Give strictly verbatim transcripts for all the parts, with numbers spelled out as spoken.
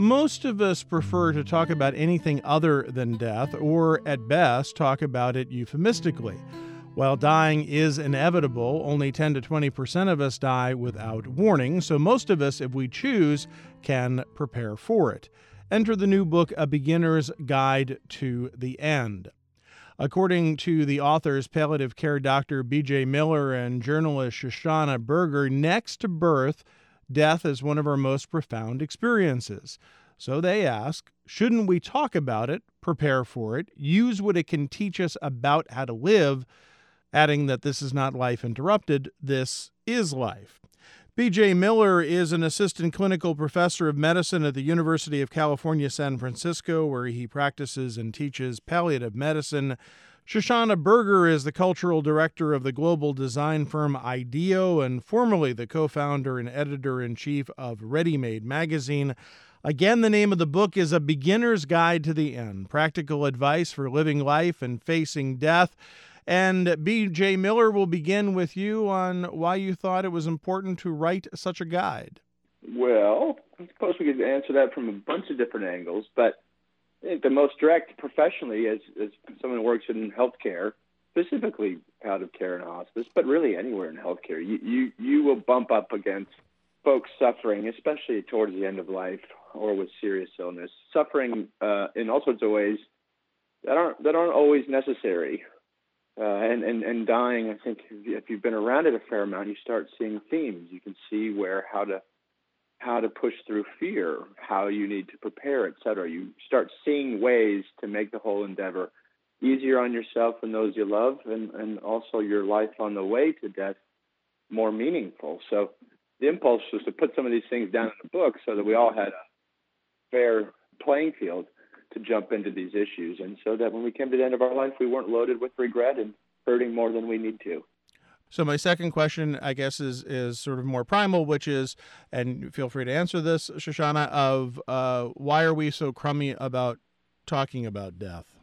Most of us prefer to talk about anything other than death, or at best, talk about it euphemistically. While dying is inevitable, only ten to twenty percent of us die without warning, so most of us, if we choose, can prepare for it. Enter the new book, A Beginner's Guide to the End. According to the authors, palliative care doctor B J Miller and journalist Shoshana Berger, next to birth, death is one of our most profound experiences. So they ask, shouldn't we talk about it, prepare for it, use what it can teach us about how to live, adding that this is not life interrupted, this is life. B J Miller is an assistant clinical professor of medicine at the University of California, San Francisco, where he practices and teaches palliative medicine. Shoshana Berger is the cultural director of the global design firm IDEO and formerly the co-founder and editor-in-chief of Ready Made magazine. Again, the name of the book is A Beginner's Guide to the End, Practical Advice for Living Life and Facing Death. And B J Miller, will begin with you on why you thought it was important to write such a guide. Well, I suppose we could answer that from a bunch of different angles, but I think the most direct professionally, as, as someone who works in healthcare, specifically palliative care and hospice, but really anywhere in healthcare, you, you, you will bump up against folks suffering, especially towards the end of life or with serious illness, suffering uh, in all sorts of ways that aren't that aren't always necessary. Uh, and, and, and dying, I think, if you've been around it a fair amount, you start seeing themes. You can see where how to how to push through fear, how you need to prepare, et cetera. You start seeing ways to make the whole endeavor easier on yourself and those you love, and, and also your life on the way to death more meaningful. So the impulse was to put some of these things down in the book so that we all had a fair playing field to jump into these issues, and so that when we came to the end of our life, we weren't loaded with regret and hurting more than we need to. So my second question, I guess, is is sort of more primal, which is, and feel free to answer this, Shoshana, of uh, why are we so crummy about talking about death?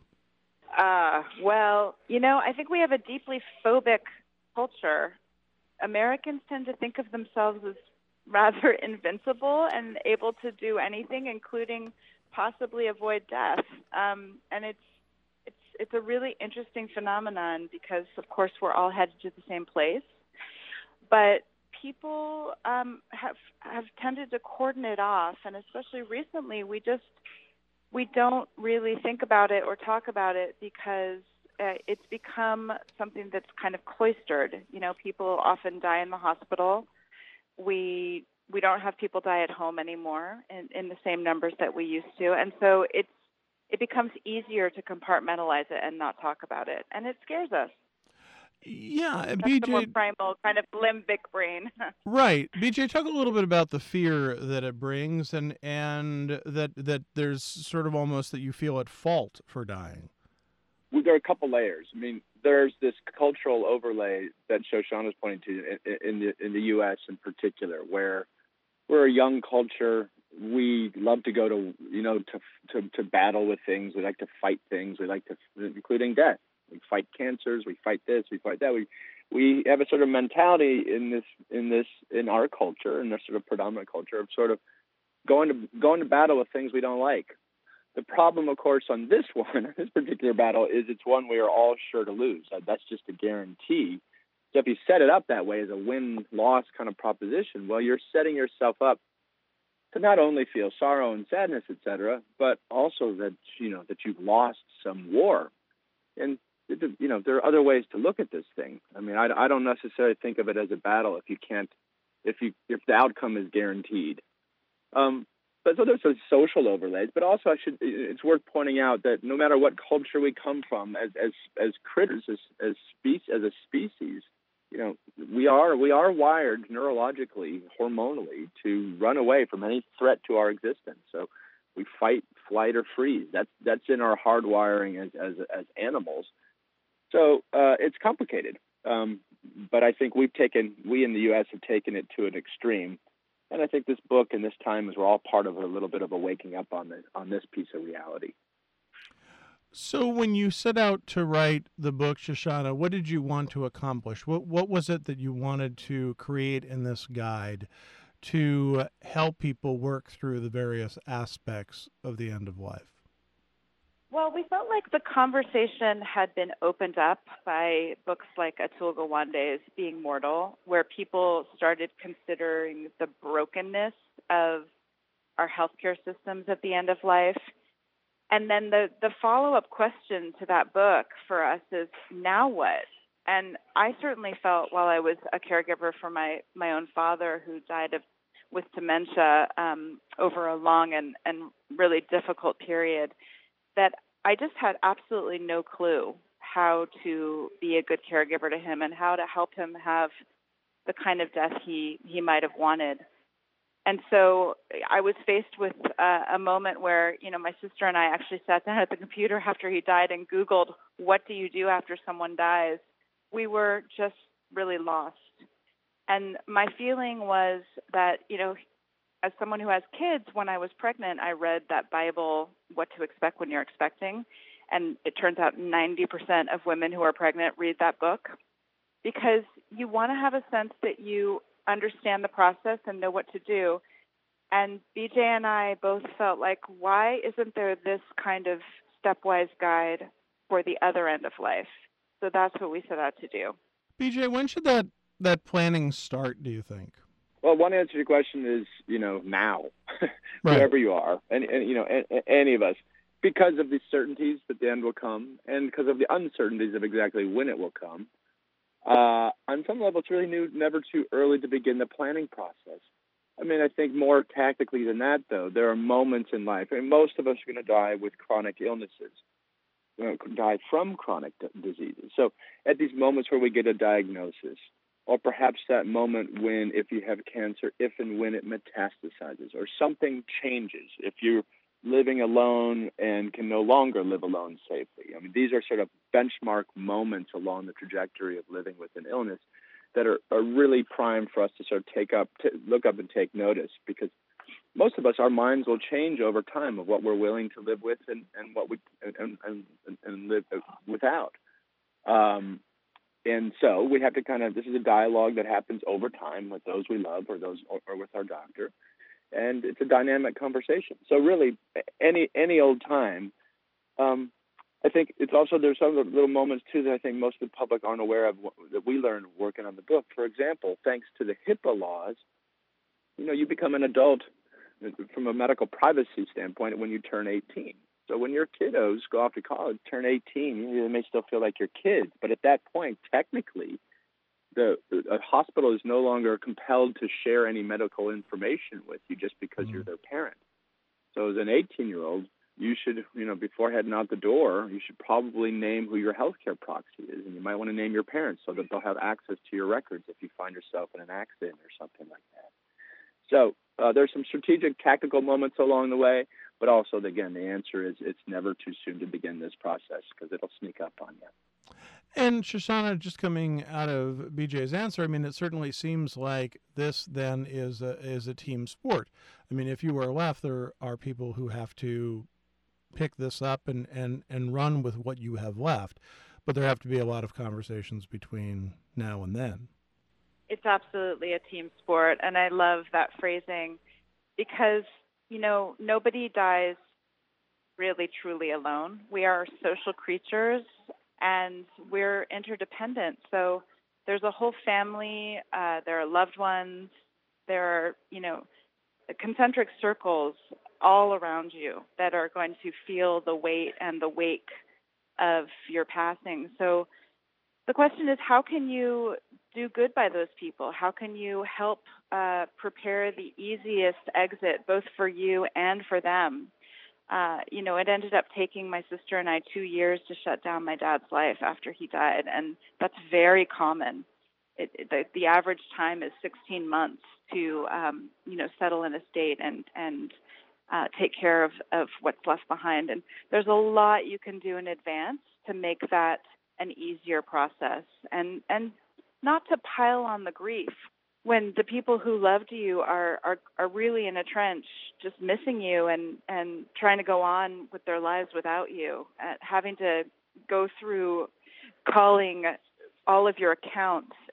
Uh, well, you know, I think we have a deeply phobic culture. Americans tend to think of themselves as rather invincible and able to do anything, including possibly avoid death. Um, and it's it's it's a really interesting phenomenon because, of course, we're all headed to the same place. But people um, have have tended to cordon it off, and especially recently, we just we don't really think about it or talk about it because uh, it's become something that's kind of cloistered. You know, people often die in the hospital. We we don't have people die at home anymore in, in the same numbers that we used to. And so it's it becomes easier to compartmentalize it and not talk about it. And it scares us. Yeah, That's B J. the more primal kind of limbic brain. Right. B J, talk a little bit about the fear that it brings and, and that, that there's sort of almost that you feel at fault for dying. Well, there are a couple layers. I mean, there's this cultural overlay that Shoshana is pointing to in, in the in the U S in particular, where we're a young culture. We love to go to, you know, to, to to battle with things. We like to fight things. We like to, including death. We fight cancers. We fight this. We fight that. We we have a sort of mentality in this in this in our culture, in this sort of predominant culture, of sort of going to going to battle with things we don't like. The problem, of course, on this one, this particular battle, is it's one we are all sure to lose. That's just a guarantee. So if you set it up that way as a win-loss kind of proposition, well, you're setting yourself up to not only feel sorrow and sadness, et cetera, but also that, you know, that you've lost some war. And, you know, there are other ways to look at this thing. I mean, I, I don't necessarily think of it as a battle if you can't, if you, if the outcome is guaranteed. Um, but so there's some social overlays, but also I should, it's worth pointing out that no matter what culture we come from as, as, as critters, as, as species, as a species, you know, we are we are wired neurologically, hormonally, to run away from any threat to our existence. So we fight, flight, or freeze. That's that's in our hardwiring as as, as animals. So uh, it's complicated, um, but I think we've taken we in the U S have taken it to an extreme, and I think this book and this time is we're all part of a little bit of a waking up on this on this piece of reality. So when you set out to write the book, Shoshana, what did you want to accomplish? What what was it that you wanted to create in this guide to help people work through the various aspects of the end of life? Well, we felt like the conversation had been opened up by books like Atul Gawande's Being Mortal, where people started considering the brokenness of our healthcare systems at the end of life. And then the, the follow-up question to that book for us is, now what? And I certainly felt while I was a caregiver for my, my own father, who died of with dementia um, over a long and, and really difficult period, that I just had absolutely no clue how to be a good caregiver to him and how to help him have the kind of death he, he might have wanted. And so I was faced with uh, a moment where, you know, my sister and I actually sat down at the computer after he died and Googled, what do you do after someone dies? We were just really lost. And my feeling was that, you know, as someone who has kids, when I was pregnant, I read that Bible, What to Expect When You're Expecting. And it turns out ninety percent of women who are pregnant read that book, because you want to have a sense that you understand the process and know what to do. And B J and I both felt like, why isn't there this kind of stepwise guide for the other end of life? So that's what we set out to do. B J, when should that, that planning start, do you think? Well, one answer to your question is, you know, now, Right. wherever you are, and, and you know, a, a- any of us, because of the certainties that the end will come, and because of the uncertainties of exactly when it will come. Uh, on some level, it's really new, never too early to begin the planning process. I mean, I think more tactically than that, though, there are moments in life, and most of us are going to die with chronic illnesses, you know, die from chronic d- diseases. So at these moments where we get a diagnosis, or perhaps that moment when, if you have cancer, if and when it metastasizes, or something changes, if you're living alone and can no longer live alone safely. I mean, these are sort of benchmark moments along the trajectory of living with an illness that are, are really primed for us to sort of take up, to look up and take notice, because most of us, our minds will change over time of what we're willing to live with and, and what we and, and, and live without. Um, And so we have to kind of, this is a dialogue that happens over time with those we love or those or, or with our doctor. And it's a dynamic conversation. So really, any any old time, um, I think it's also, there's some little moments too that I think most of the public aren't aware of that we learned working on the book. For example, thanks to the HIPAA laws, you know, you become an adult from a medical privacy standpoint when you turn eighteen. So when your kiddos go off to college, turn eighteen, you know, they may still feel like you're kids. But at that point, technically, the a hospital is no longer compelled to share any medical information with you just because mm-hmm. you're their parent. So as an eighteen-year-old, you should, you know, before heading out the door, you should probably name who your healthcare proxy is. And you might want to name your parents so that they'll have access to your records if you find yourself in an accident or something like that. So uh, there's some strategic, tactical moments along the way. But also, again, the answer is it's never too soon to begin this process because it'll sneak up on you. And Shoshana, just coming out of B J's answer, I mean, it certainly seems like this then is a, is a team sport. I mean, if you are left, there are people who have to pick this up and, and, and run with what you have left. But there have to be a lot of conversations between now and then. It's absolutely a team sport, and I love that phrasing because, you know, nobody dies really truly alone. We are social creatures, and we're interdependent. So there's a whole family, uh, there are loved ones, there are, you know, concentric circles all around you that are going to feel the weight and the wake of your passing. So the question is, how can you do good by those people? How can you help uh, prepare the easiest exit, both for you and for them? Uh, you know, it ended up taking my sister and I two years to shut down my dad's life after he died, and that's very common. It, it, the, the average time is sixteen months to, um, you know, settle an estate and and uh, take care of, of what's left behind. And there's a lot you can do in advance to make that an easier process, and and not to pile on the grief when the people who loved you are, are, are really in a trench, just missing you and, and trying to go on with their lives without you, uh, having to go through calling all of your accounts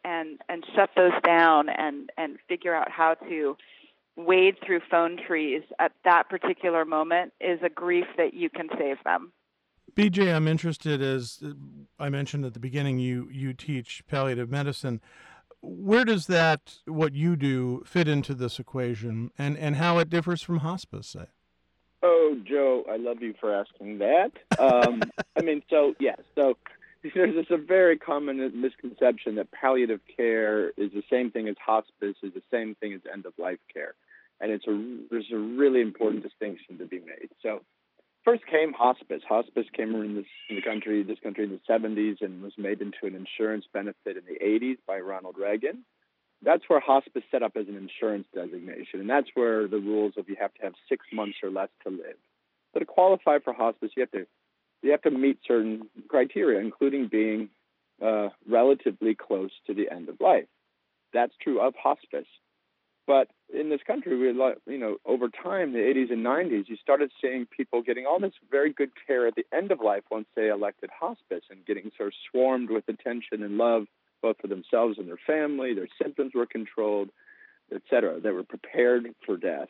and, and shut those down and, and figure out how to wade through phone trees at that particular moment is a grief that you can save them. B J, I'm interested, as I mentioned at the beginning, you, you teach palliative medicine. Where does that, what you do, fit into this equation, and, and how it differs from hospice, say? Oh, Joe, I love you for asking that. Um, I mean, so, yeah, so there's this a very common misconception that palliative care is the same thing as hospice, is the same thing as end-of-life care. And it's a, there's a really important distinction to be made. So first came hospice. Hospice came in, this, in the country, this country in the seventies and was made into an insurance benefit in the eighties by Ronald Reagan. That's where hospice set up as an insurance designation, and that's where the rules of you have to have six months or less to live. But to qualify for hospice, you have to you have to meet certain criteria, including being uh, relatively close to the end of life. That's true of hospice. But in this country, we, you know, over time, the eighties and nineties, you started seeing people getting all this very good care at the end of life once they elected hospice, and getting sort of swarmed with attention and love, both for themselves and their family. Their symptoms were controlled, et cetera. They were prepared for death.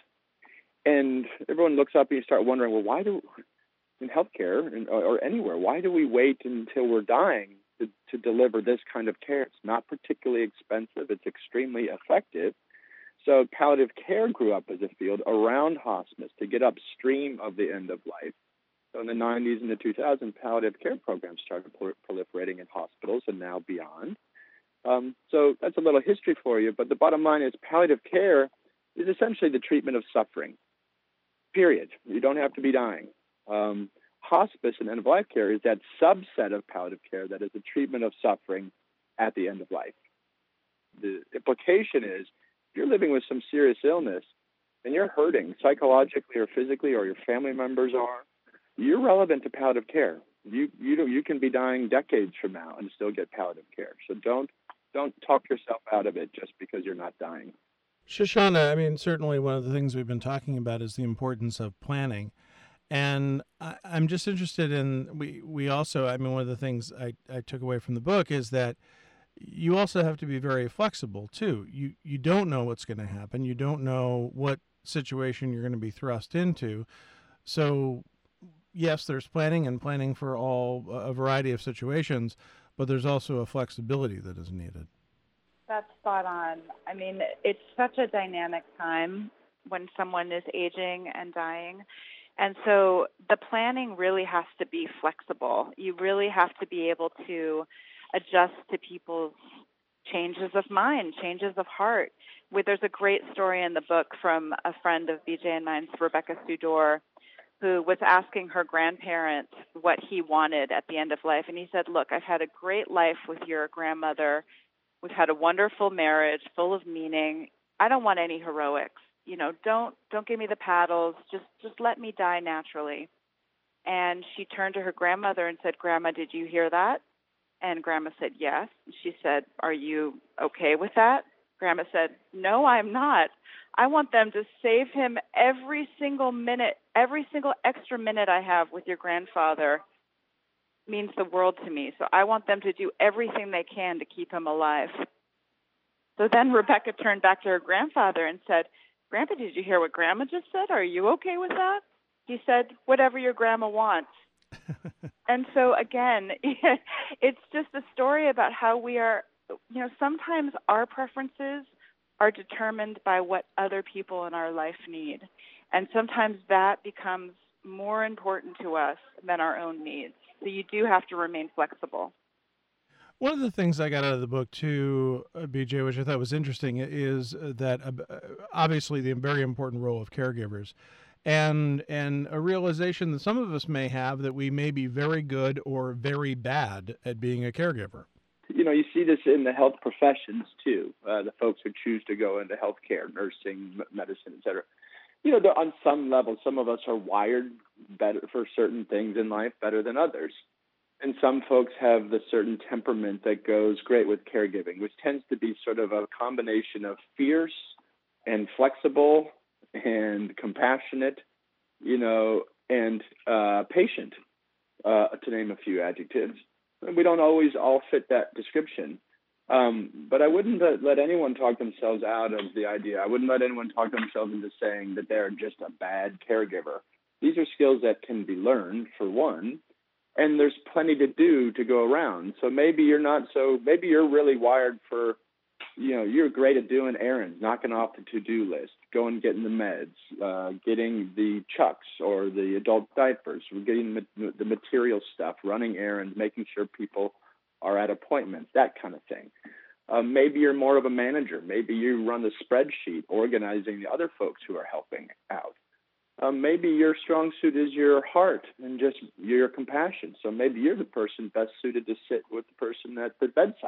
And everyone looks up and you start wondering, well, why do, in healthcare or, or anywhere, why do we wait until we're dying to, to deliver this kind of care? It's not particularly expensive. It's extremely effective. So palliative care grew up as a field around hospice to get upstream of the end of life. So in the nineties and the two thousands, palliative care programs started proliferating in hospitals and now beyond. Um, so that's a little history for you. But the bottom line is palliative care is essentially the treatment of suffering, period. You don't have to be dying. Um, hospice and end-of-life care is that subset of palliative care that is the treatment of suffering at the end of life. The implication is, if you're living with some serious illness and you're hurting psychologically or physically, or your family members are, you're relevant to palliative care. You you know, you can be dying decades from now and still get palliative care. So don't don't talk yourself out of it just because you're not dying. Shoshana, I mean, certainly one of the things we've been talking about is the importance of planning. And I, I'm just interested in, we, we also, I mean, one of the things I, I took away from the book is that you also have to be very flexible too. You you don't know what's going to happen. You don't know what situation you're going to be thrust into. So yes, there's planning and planning for all a variety of situations, but there's also a flexibility that is needed. That's spot on. I mean, it's such a dynamic time when someone is aging and dying. And so the planning really has to be flexible. You really have to be able to adjust to people's changes of mind, changes of heart. There's a great story in the book from a friend of B J and mine, Rebecca Sudor, who was asking her grandparents what he wanted at the end of life. And he said, look, I've had a great life with your grandmother. We've had a wonderful marriage full of meaning. I don't want any heroics. You know, don't don't give me the paddles. Just just let me die naturally. And she turned to her grandmother and said, Grandma, did you hear that? And Grandma said, yes. She said, are you okay with that? Grandma said, no, I'm not. I want them to save him every single minute, every single extra minute I have with your grandfather means the world to me. So I want them to do everything they can to keep him alive. So then Rebecca turned back to her grandfather and said, Grandpa, did you hear what Grandma just said? Are you okay with that? He said, whatever your grandma wants. And so, again, it's just a story about how we are, you know, sometimes our preferences are determined by what other people in our life need. And sometimes that becomes more important to us than our own needs. So you do have to remain flexible. One of the things I got out of the book, too, uh, B J, which I thought was interesting, is that uh, obviously the very important role of caregivers. And and a realization that some of us may have that we may be very good or very bad at being a caregiver. You know, you see this in the health professions, too, uh, the folks who choose to go into healthcare, nursing, medicine, et cetera. You know, on some level, some of us are wired better for certain things in life better than others. And some folks have the certain temperament that goes great with caregiving, which tends to be sort of a combination of fierce and flexible and compassionate, you know, and uh, patient, uh, to name a few adjectives. And we don't always all fit that description. Um, but I wouldn't let, let anyone talk themselves out of the idea. I wouldn't let anyone talk themselves into saying that they're just a bad caregiver. These are skills that can be learned, for one, and there's plenty to do to go around. So maybe you're not so, maybe you're really wired for, you know, you're great at doing errands, knocking off the to-do list, going getting the meds, uh, getting the chucks or the adult diapers, getting the, the material stuff, running errands, making sure people are at appointments, that kind of thing. Uh, maybe you're more of a manager. Maybe you run the spreadsheet, organizing the other folks who are helping out. Um, maybe your strong suit is your heart and just your compassion. So maybe you're the person best suited to sit with the person at the bedside.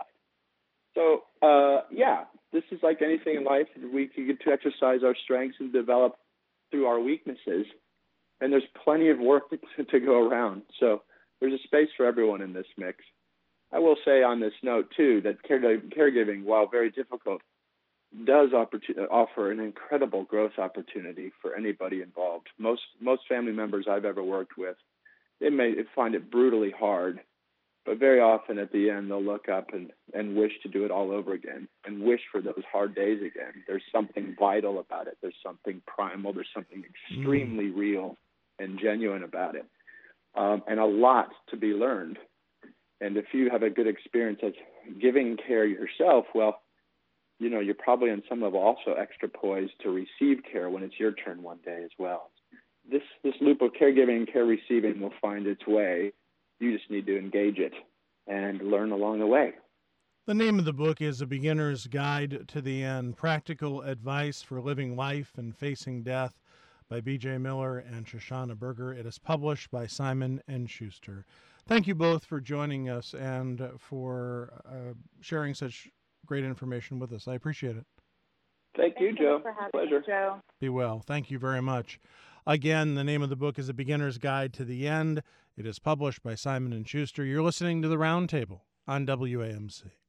So, uh, yeah, this is like anything in life. We can get to exercise our strengths and develop through our weaknesses. And there's plenty of work to, to go around. So there's a space for everyone in this mix. I will say on this note, too, that care, caregiving, while very difficult, does offer an incredible growth opportunity for anybody involved. Most most family members I've ever worked with, they may find it brutally hard, but very often at the end they'll look up and, and wish to do it all over again and wish for those hard days again. There's something vital about it. There's something primal. There's something extremely mm. real and genuine about it, um, and a lot to be learned. And if you have a good experience of giving care yourself, well, you know, you're probably on some level also extra poised to receive care when it's your turn one day as well. This this loop of caregiving and care receiving will find its way. You just need to engage it and learn along the way. The name of the book is A Beginner's Guide to the End, Practical Advice for Living Life and Facing Death by B J Miller and Shoshana Berger. It is published by Simon and Schuster. Thank you both for joining us and for uh, sharing such great information with us. I appreciate it. Thank you, Thank Joe. you for having Pleasure. me, Joe. Be well. Thank you very much. Again, the name of the book is A Beginner's Guide to the End. It is published by Simon and Schuster. You're listening to The Roundtable on W A M C.